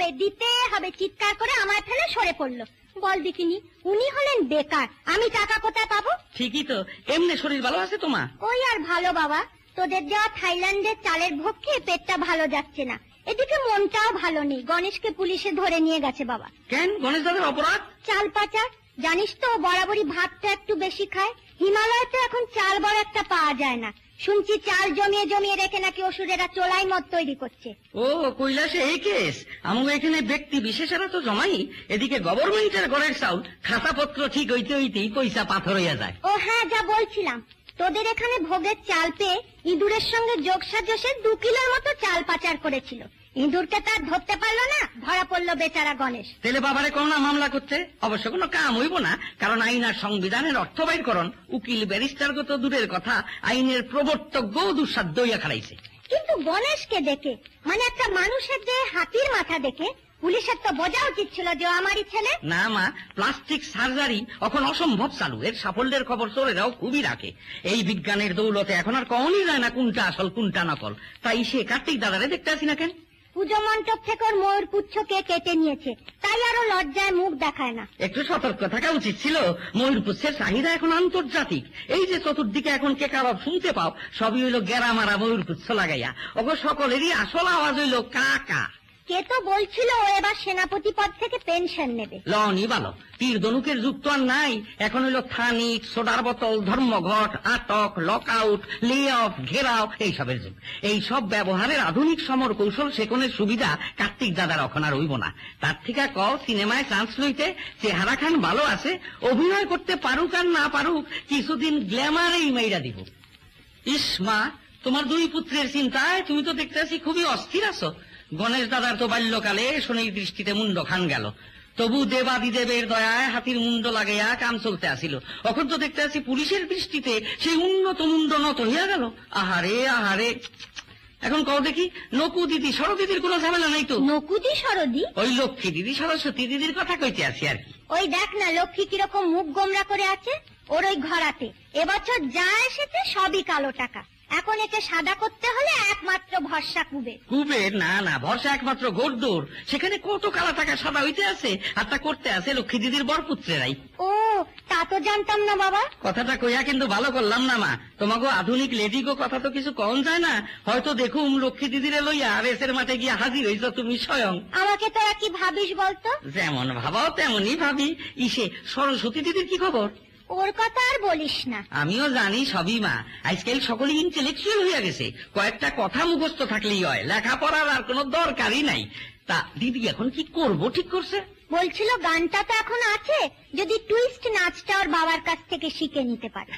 হবে চিৎকার করে আমায় ফেলে সরে পড়লো। বল দেখিনি, উনি হলেন বেকার, আমি টাকা কোথায় পাবো? ঠিকই তো, এমনি শরীর ভালো আছে তোমার? ওই আর ভালো বাবা, তোদের দেওয়া থাইল্যান্ডের চালের ভোগ খেয়ে পেটটা ভালো যাচ্ছে না, এদিকে মনটাও ভালো নেই। গণেশকে পুলিশে ধরে নিয়ে গেছে বাবা। কেন? গণেশ দাদার অপরাধ? চাল পাচার। জানিস তো, বরাবরই ভাতটা একটু বেশি খায়। হিমালয়তে এখন চাল বড় একটা পাওয়া যায় না, শুনছি চাল জমিয়ে জমিয়ে রেখে নাকি অসুরেরা চোলাই মদ তৈরি করছে। ও কৈলাসে এই কেস? আমাকে এখানে ব্যক্তি বিশেষেরা তো জমাই, এদিকে গভর্নমেন্টের ঘরের চাউল খাতাপত্র ঠিক হইতে হইতেই পয়সা পাথর হইয়া যায়। ও হ্যাঁ, যা বলছিলাম, তোদের এখানে ভোগের চাল পেয়ে ইঁদুরের সঙ্গে যোগসাজশে 2 কিলোর মতো চাল পাচার করেছিল। ইঁদুরকে তার ধরতে পারলো না, ধরা পড়লো বেচারা গণেশ। তেলে বাবারে কোন না মামলা করতে? অবশ্য কোনো কাম হইব না, কারণ আইন আর সংবিধানের অর্থ বাইরকরণ উকিল ব্যারিস্টারগত দূরের কথা, আইনের প্রবর্তকও দুঃসাধ্য হইয়া খাড়াইছে। কিন্তু গণেশকে দেখে, মানে একটা মানুষের দেহে হাতির মাথা দেখে, পুলিশের তো বোঝা উচিত ছিল যে আমারই ছেলে। না মা, প্লাস্টিক সার্জারি এখন অসম্ভব চালু, এর সাফল্যের খবর চোরেরাও খুবই রাখে। এই বিজ্ঞানের দৌলতে এখন আর কমই যায় না কোনটা আসল কোনটা নকল। তাই সে কার্তিক দাদারে দেখতে আসি না কেন? পুজো মণ্ডপ থেকে ওর ময়ূর পুচ্ছকে কেটে নিয়েছে, তাই আরো লজ্জায় মুখ দেখায় না। একটু সতর্ক থাকা উচিত ছিল। ময়ূর পুচ্ছের চাহিদা এখন আন্তর্জাতিক। এই যে চতুর্দিকে এখন কে কাবাব শুনতে পাও, সবই হইল গেরা মারা ময়ূর পুচ্ছ লাগাইয়া। ওগো সকলেরই আসল আওয়াজ হইল কা কা। কে তো বলছিল ও এবার সেনাপতি পদ থেকে পেনশন নেবে। লনি ভালো, তীর ধনুকের যুগ তো আর নাই, এখন হইল থানিক, সোডার বোতল, ধর্মঘট, আটক, লক আউট, লে অফ, ঘেরাও, এইসবের যুগ। এই সব ব্যবহারের আধুনিক সমর কৌশল শেখনের সুবিধা কার্তিক দাদার এখন আর হইব না। তার থেকে সিনেমায় চান্স লইতে চেহারা খান ভালো আছে, অভিনয় করতে পারুক আর না পারুক, কিছুদিন গ্ল্যামারেই মাইরা দিব। ইস মা, তোমার 2 পুত্রের চিন্তায় তুমি তো দেখতে আছি খুবই অস্থির আছো। গণেশ দাদার তো বাল্যকালে শনির দৃষ্টিতে মুন্ড খান গেল, তবু দেবাদিদেবের দয়ায় হাতির মুন্ড লাগাইয়া কাম চলতে আসিল। এখন তো দেখতে আছি পুলিশের দৃষ্টিতে সেই উন্নত মুন্ড নত হইয়া গেল। আহারে আহারে। এখন কও দেখি, নকু দিদি সরদিদির কোনো ঝামেলা নাই তো? নকুদি সরদি? ওই লক্ষ্মী দিদি সরস্বতী দিদির কথা কইতে আছি আর কি। ওই দেখ না, লক্ষ্মী কিরকম মুখ গোমরা করে আছে, ওর ওই ঘরাতে এবছর যা এসেছে সবই কালো টাকা। এখন একে সাদা করতে হলে একমাত্র ভরসা কুবের। না না, ভরসা একমাত্র গোড়দৌড়। সেখানে কত কালা টাকা সাদা হইতে আছে, আর তা করতে আছে লক্ষ্মী দিদির বরপুত্রেরাই। ও, তা তো জানতাম না বাবা। কথাটা কইয়া কিন্তু ভালো করলাম না মা। তোমাকে আধুনিক লেডিগো কথা তো কিছু কম যায় না। হয়তো দেখুম লক্ষ্মী দিদিরে লইয়া রেসের মাঠে গিয়ে হাজির হইছ তুমি স্বয়ং। আমাকে তোরা কি ভাবিস বলতো? যেমন ভাবাও তেমনই ভাবি। ইসে সরস্বতী দিদির কি খবর? ওর কথা আর বলিস না। আমিও জানি সবই মা, আজকাল সকলেই ইন্টেলেকচুয়াল হইয়া গেছে। কয়েকটা কথা মুখস্থ থাকলেই হয়, লেখাপড়ার আর কোনো দরকারই নাই। তা দিদি এখন কি করব ঠিক করছে? বলছিল গানটা তো এখন আছে, যদি টুইস্ট নাচটা ওর বাবার কাছ থেকে শিখে নিতে পারে।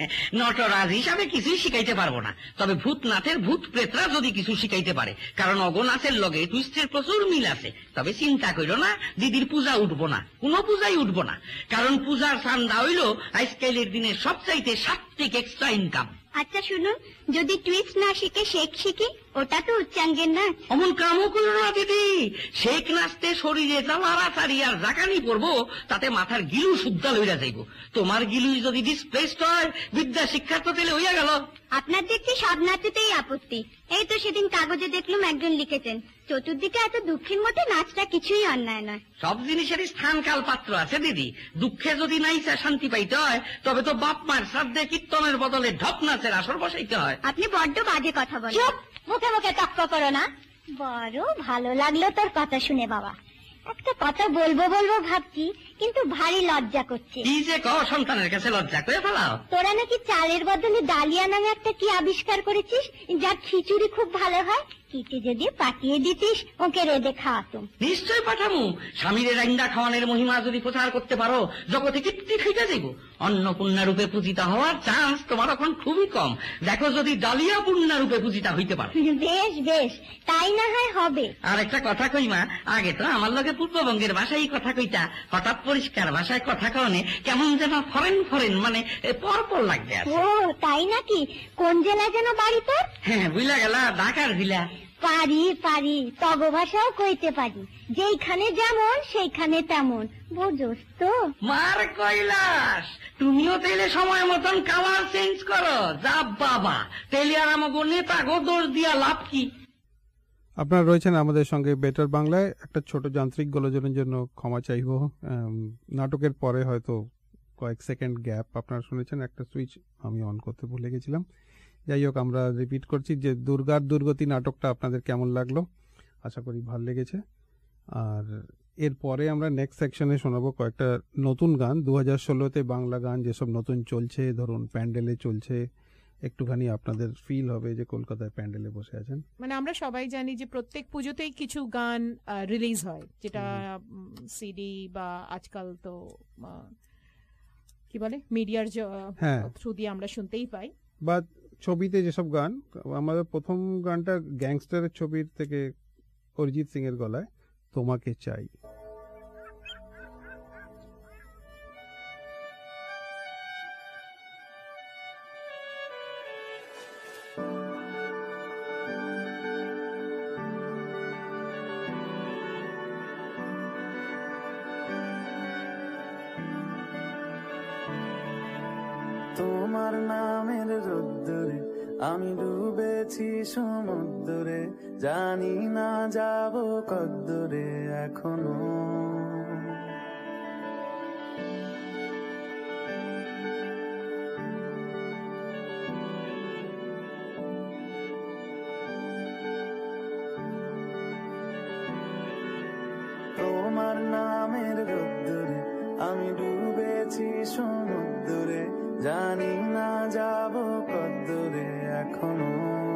নটরাজ হিসাবে কিছুই শিখাইতে পারবো না, তবে ভূত নাচের ভূত প্রেতরা যদি কিছু শিখাইতে পারে, কারণ অগ নাচের লগে টুইস্টের প্রচুর মিল আছে। তবে চিন্তা করিল না, দিদির পূজা উঠবো না, কোনো পূজাই উঠবো না, কারণ পূজার চান্দা হইল আজকালের দিনে সবচাইতে সাত্বিক এক্সট্রা ইনকাম। আচ্ছা শুনুন, যদি টুইস্ট না শিখে শেখ শিখি, ওটা তো উচ্চাঙ্গের নাচ। অমন কামও করল না দিদি, শেখ নাচতে শরীরে চালাড়াচাড়ি আর জাকানি পড়বো, তাতে মাথার গিলু শুদ্ধা লইরা যাইব। তোমার গিলু যদি ডিসপ্লেসড হয়, বিদ্যা শিক্ষার তো তেলে হইয়া গেল। আপনার দেখছি সব নাচেতেই আপত্তি। এই তো সেদিন কাগজে দেখলুম একজন লিখেছেন, চতুর্দিকে এত দুঃখের মধ্যে নাচটা কিছুই অন্যায় নয়। সব জিনিসেরই স্থান কাল পাত্র আছে দিদি। দুঃখে যদি নাইচা শান্তি পাইতে হয়, তবে তো বাপ মার শ্রাদ্ধে কীর্তনের বদলে ঢপ নাচের আসর বসাইতে হয়। আপনি বড্ড বাজে কথা বলেন। চুপ, মুখে মুখে তক্ক করো না। বড় ভালো লাগলো তোর কথা শুনে বাবা। একটা কথা বলবো বলবো ভাবছি, কিন্তু ভারী লজ্জা করছে। কি যে কও, সন্তানের কাছে লজ্জা করে ফেলাও। তোরা নাকি চালের বদলে ডালিয়া নামে একটা কি আবিষ্কার করেছিস, যার খিচুড়ি খুব ভালো হয়। কিটে যদি পাঠিয়ে দিতিস, ওকে রেঁধে খাওয়াতুম। নিশ্চয় পাঠামু। স্বামীর রাইন্দা খাওয়ানোর মহিমা যদি প্রচার করতে পারো, জগতে কীর্তি খাইতে যাইব। অন্নপূর্ণা রূপে পূজিতা হওয়ার চান্স তোমার এখন খুবই কম। দেখো যদি ডালিয়া পূর্ণা রূপে পূজিতা হইতে পারে। বেশ বেশ, তাই না হয় হবে। আর একটা কথা কই মা, আগে তো আমার লগে পূর্ববঙ্গের ভাষায় কথা কইতা, হঠাৎ পরিষ্কার ভাষায় কথা কনে কেমন যেন ফরেন ফরেন, মানে পরপর লাগবে। ও তাই নাকি? কোন জেলা যেন বাড়ি তোর? হ্যাঁ বুঝলা গেলা, ঢাকার জেলা। পারি পারি, তগ ভাষাও কইতে পারি। যেইখানে যেমন সেইখানে তেমন, বুঝোস তো? মার কৈলাস, তুমিও তেলে সময় মতন কালার চেঞ্জ করো। যা বাবা, তেলে আর আমাকে নেতা দোষ দিয়া লাভ কি? আপনারা রয়েছেন আমাদের সঙ্গে বেটার বাংলায়। একটা ছোট যান্ত্রিক গোলযোগের জন্য ক্ষমা চাইব। নাটকের পরে হয়তো কয়েক সেকেন্ড গ্যাপ আপনারা শুনেছেন, একটা সুইচ আমি অন করতে ভুলে গেছিলাম। যাই হোক, আমরা রিপিট করছি যে দুর্গার দুর্গতি নাটকটা আপনাদের কেমন লাগলো, আশা করি ভালো লেগেছে। আর এরপরে আমরা নেক্সট সেকশনে শোনাবো কয়েকটা নতুন গান। 2016-তে বাংলা গান যেসব নতুন চলছে, ধরুন প্যান্ডেলে চলছে, একটুখানি আপনাদের ফিল হবে যে কলকাতায় প্যান্ডেলে বসে আছেন। মানে আমরা সবাই জানি যে প্রত্যেক পুজোতেই কিছু গান রিলিজ হয়, যেটা সিডি বা আজকাল তো কি বলে মিডিয়ার থ্রু দিয়ে আমরা শুনতেই পাই, বা ছবিতে যেসব গান। আমাদের প্রথম গানটা গ্যাংস্টারের ছবির থেকে অরিজিৎ সিং এর গলায়, তোমাকে চাই। তোমার নামের রোদ্দুরে আমি ডুবেছি সমুদ্রে, জানি না যাব কদ্দুরে এখনো। তোমার নামের রোদ্দুরে আমি ডুবেছি সমুদ্রে, জানি না যাব কদ্দুরে এখনো।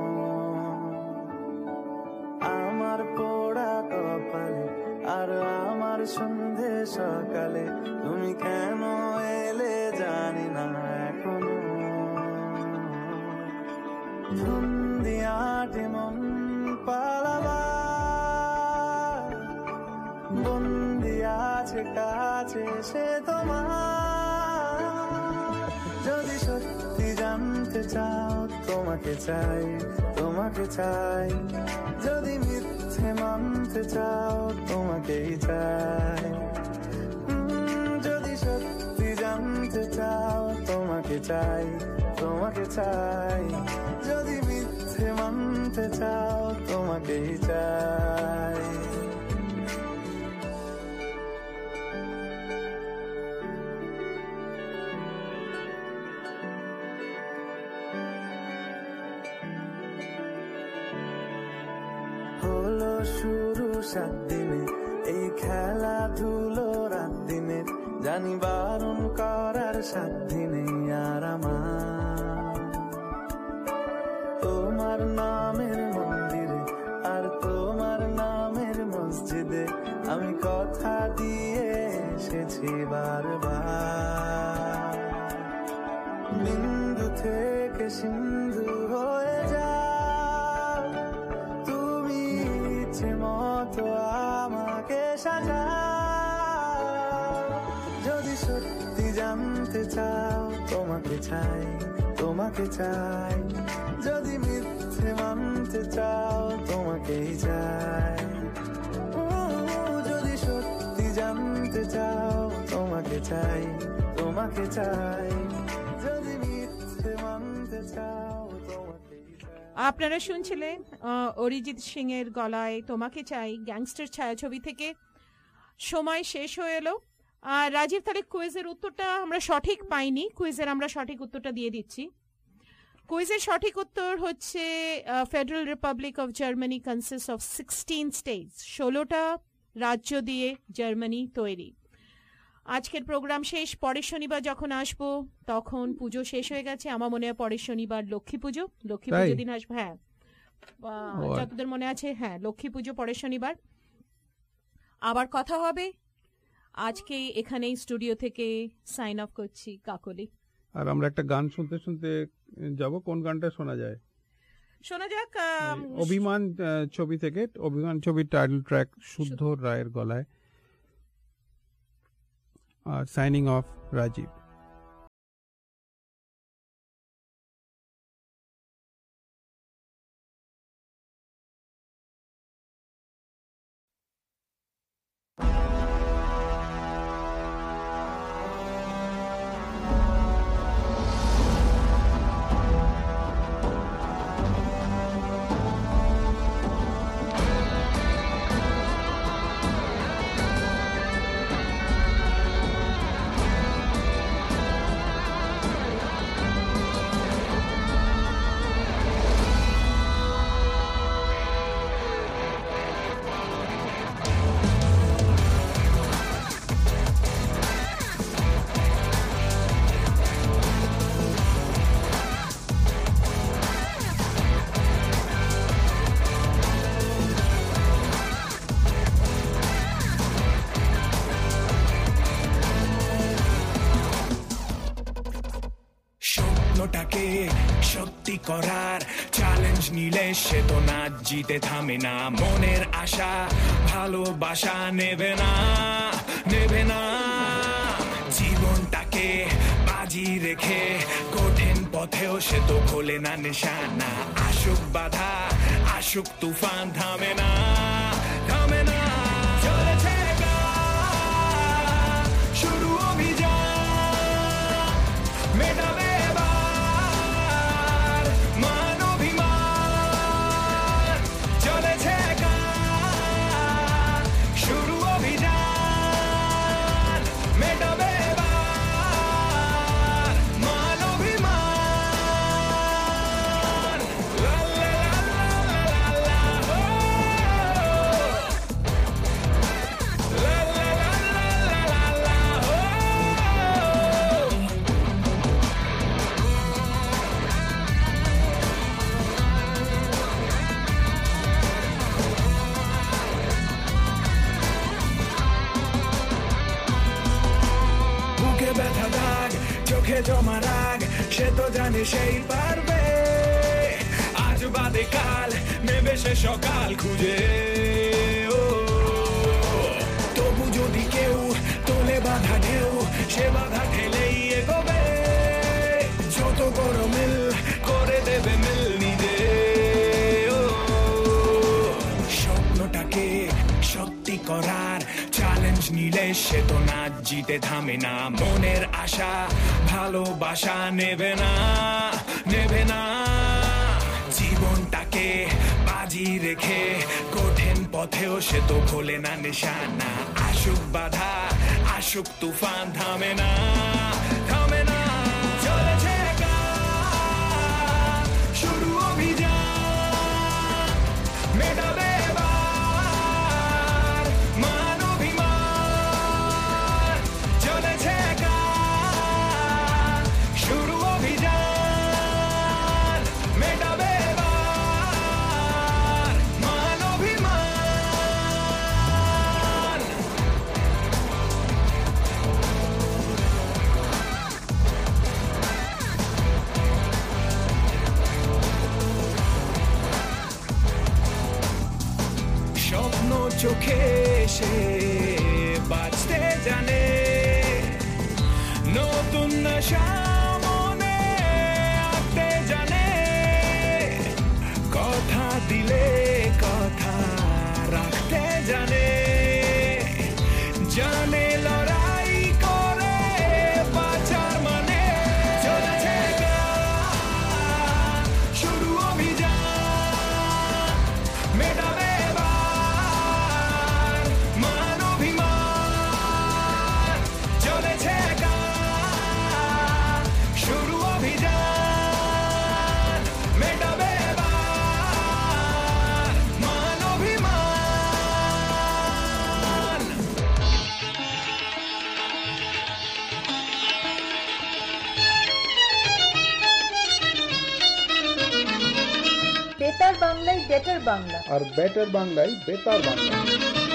আমার পোড়া কপালে আর আমার সন্ধে সকালে, তুমি কেন এলে জানি না এখনো। ধুন্দিয়াটে মন পালাবা, বন্দি আছে কাছে সে তোমার। যদি সত্যি জানতে চাও, তোমাকে চাই, তোমাকে চাই। যদি মিথ্যে মানতে চাও, তোমাকেই চাই। যদি সত্যি জানতে চাও, তোমাকে চাই, তোমাকে চাই। যদি মিথ্যে মানতে চাও, তোমাকেই চাই। হলো শুরু 7 দিনে এই খেলাধুলো রাত দিনে, জানি বারণ করার সাধ্য নেই আর আমার। তোমার নামের মন্দিরে আর তোমার নামের মসজিদে আমি কথা দিয়ে এসেছি বারবার। বিন্দু থেকে সিন্ধু হয়ে যাও তুমি, ইচ্ছে মতো আমাকে সাজাও। যদি সত্যি জানতে চাও তোমাকে চাই, তোমাকে চাই। যদি মিথ্যে মানতে চাও তোমাকেই চাই। যদি সত্যি জানতে চাও তোমাকে চাই, তোমাকে চাই। যদি মিথ্যে মানতে চাও তোমাকেই চাই। আপনারা শুনছিলেন অরিজিৎ সিং এর গলায় তোমাকে চাই গ্যাংস্টার ছায়াছবি থেকে। সময় শেষ হয়ে এলো। আর রাজীব, তাহলে কুইজের উত্তরটা আমরা সঠিক পাইনি। কুইজের আমরা সঠিক উত্তরটা দিয়ে দিচ্ছি। কুইজের সঠিক উত্তর হচ্ছে federal republic of Germany consist of 16 states. 16টা রাজ্য দিয়ে জার্মানি তৈরি। আজকের প্রোগ্রাম শেষ। পরের শনিবার যখন আসবো তখন পুজো শেষ হয়ে গেছে। আমার মনে হয় পরের শনিবার লক্ষ্মী পুজো। লক্ষ্মী পুজো দিন আসবো। হ্যাঁ, যতদূর মনে আছে, হ্যাঁ লক্ষ্মী পুজো পরের শনিবার। আবার কথা হবে। আজকে এখানেই স্টুডিও থেকে সাইন অফ করছি কাকলি। আর আমরা একটা গান শুনতে শুনতে যাব। কোন গানটা শোনা যায়? শোনা যাক অভিমান ছবি থেকে। অভিমান ছবির টাইটেল ট্র্যাক শুদ্ধ রায়ের গলায়। আর সাইনিং অফ, রাজীব। স্বপ্নটাকে সত্যি করার চ্যালেঞ্জ নিলে সে তো না জিতে থামে না। মনের আশা ভালোবাসা নেবে না, নেবে না। জীবনটাকে বাজি রেখে কঠিন পথেও সে তো খোলে না নিশানা। আসুক বাধা, আসুক তুফান, থামে না, থামে না। চলেছে গান, শুরু অভিযান, মেটাবে জমা রাগ, সে তো জানে সেই পারবে। আজ বাদে কাল নেবে সে সকাল খুঁজে। তবু যদি কেউ তোলে বাধা ঢেউ, সে বাধা ঠেলেই এগোবে। যত বড় মিল করে দেবে মিল নিজে। স্বপ্নটাকে সত্যি করার চ্যালেঞ্জ নিলে সে তো না জিতে থামে না। মনের আশা ভালোবাসা নেবে না, নেবে না। জীবনটাকে বাজি রেখে কঠিন পথেও সে তো খোলে না নিশানা। আসুক বাধা, আসুক তুফান, থামে না, থামে না। চলেছে গান, শুরু অভিযান, মেটাবে আশা মনে আঁকতে জানে, কথা দিলে কথা রাখতে জানে, জানে লড়াই করে বাঁচার মানে। চলেছে গান, শুরু অভিযান, মেটাবে এবার মান অভিমান। চলেছে গান, শুরু অভিযান, মেটাবে এবার মান অভিমান। বেতার বাংলায় বেটার বাংলা। আর বেটার বাংলায় বেতার বাংলা।